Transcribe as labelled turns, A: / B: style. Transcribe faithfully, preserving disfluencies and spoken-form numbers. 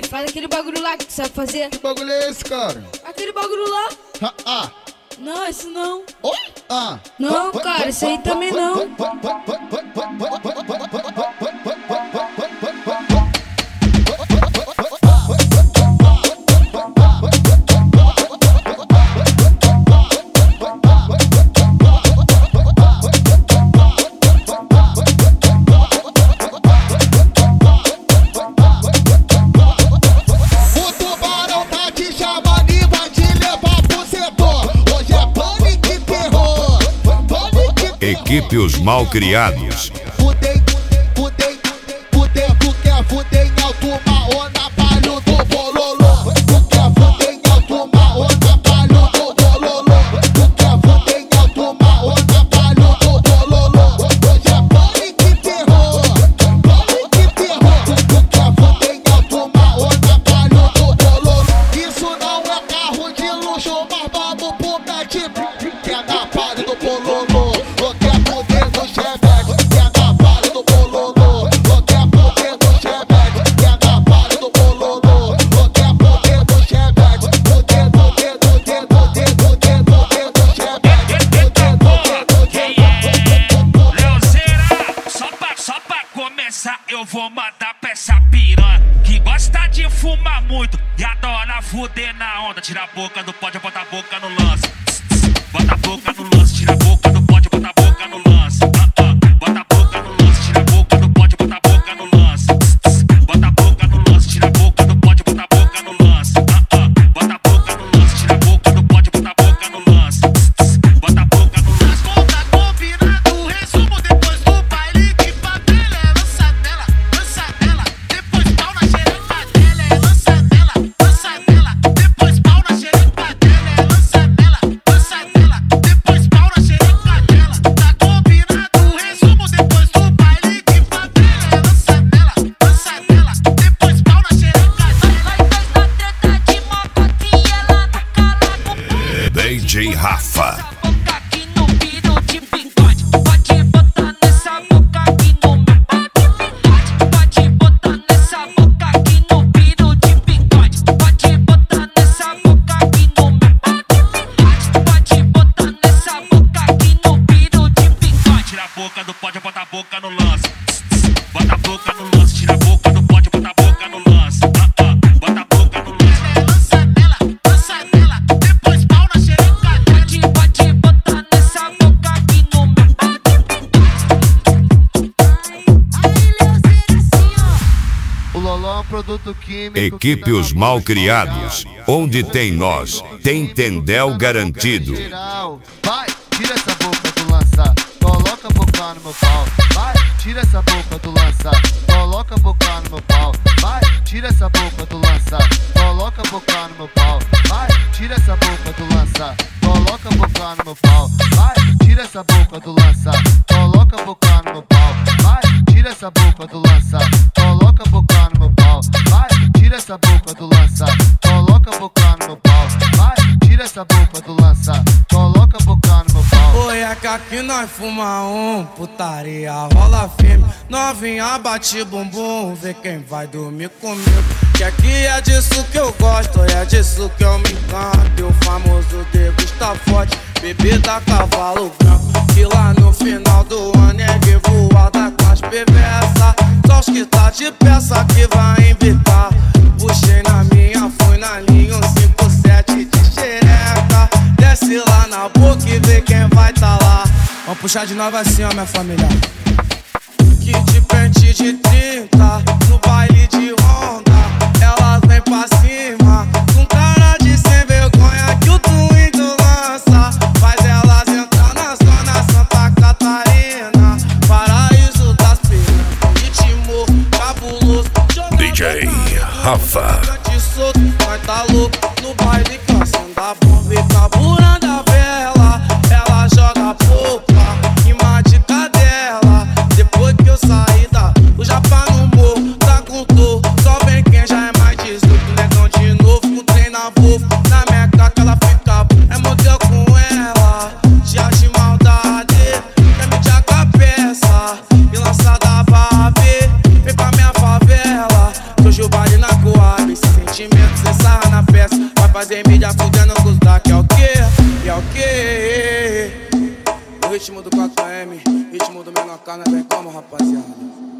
A: Faz aquele bagulho lá que tu sabe fazer.
B: Que bagulho é esse, cara?
A: Aquele bagulho lá.
B: Ah, ah.
A: Não, isso não.
B: Oi? Ah.
A: Não, cara, isso aí também não.
C: Equipe Os Malcriados.
B: Fudei, fudei, fudei, tu quer fuder em alto uma onda, palho do bololô. Tu quer fuder em alto uma onda, palho do bololô. Tu quer fuder em alto uma onda, palho do bololô. Hoje é pânico e terror, pânico e terror. Tu quer fuder em alto uma onda, palho do bololô. Isso não é carro de luxo, mas vamos pro pet, que é na palha do bololô.
D: Eu vou mandar pra essa piranha que gosta de fumar muito e adora fuder na onda. Tira a boca do pode, bota a boca no lance. Bota a boca no lance, tira a boca do pode, bota a boca no lance. uh, uh. Bota a boca no lance, tira a boca do pode, bota a boca no lance. Bota a boca no lance, tira a boca do pode, bota a boca no lance. uh, uh. Bota a boca no lance, tira a boca do pode, bota a boca no lance. Bota a boca no lance.
E: Conta combinado, resumo depois do baile de favela. É lança dela, lança dela, depois pau na xereca dela. É lança dela, lança dela, depois pau na xereca dela. É lança dela, lança dela, depois pau na xereca dela. Tá combinado, resumo depois do baile de favela. É lança dela, lança dela, depois pau na xereca dela. Nós dois na treta de moto aqui, ela tá calada.
C: D J Rafa.
E: Boca aqui no piro de bigode. Pode botar nessa boca aqui no meu pau de bigode. Pode botar nessa boca aqui no piro de bigode. Pode botar nessa boca aqui no meu pau de bigode. Pode botar nessa boca aqui no piro de bigode.
D: Tira a boca do pode, bota a boca no lance. Bota a boca no lance, tira a boca do pode, bota a boca no lance. uh, uh. Bota a boca no lance.
E: É lança dela, lança dela, depois pau na xereca dela. Pode botar nessa boca aqui no meu pau de bigode. Aí, Leozeira, assim, ó.
B: O Loló é um produto químico.
C: Equipe Os Malcriados. Onde tem nós, tem Tendel garantido.
B: Vai, tira essa boca do lança, coloca a boca no meu pau. Vai, tira essa boca do lança, coloca a boca no meu pau. Vai, tira essa boca do lança, coloca a boca no meu pau. Vai, tira essa boca do lança, coloca a boca no meu pau. Vai, tira essa boca do lança, coloca a boca no meu pau. Vai, tira essa boca do lança, coloca a boca no meu pau. Vai, tira essa boca do lança, coloca a boca no meu pau. Vai, tira essa boca do lança, coloca a boca no meu pau.
F: Oi, é que aqui nós fuma um, putaria rola firme. Novinha bate bumbum, vê quem vai dormir comigo. Que aqui é disso que eu gosto, é disso que eu me encanto. E o famoso degusta forte, bebida cavalo branco. Que lá no final do ano é revoada com as perversas. Só os que tá de peça que vai invitar. Puxei na minha, fui na linha, um cinco sete de xereca. Desce lá na boca e vê quem vai tá lá. Vamos puxar de novo assim, ó, minha família. Que de pente de trinta, no baile de Honda. Elas vem pra cima, com cara de sem vergonha que o Twindo lança. Faz elas entrar na zona Santa Catarina, paraíso das piranhas, ritmo cabuloso.
C: D J Rafa.
F: Solto, nós tá louco no baile, cansando a bomba e carburando a vela. Ela joga pouca, rima de cadela. Depois que eu saí da o Japa no morro, tá com dor. Só vem quem já é mais dezoito, negão de novo, com trem na Volvo. Na minha caca ela fica, é modelo com ela. Dia de maldade, quer me de a peça e lançada pra ver. Vem pra minha favela, que hoje o baile na Coab. sentimento, cê sarra na festa. Vai fazer mídia fudendo com os da que é o quê? E é o quê? O ritmo do quatro M, ritmo do menor carna, vem como rapaziada.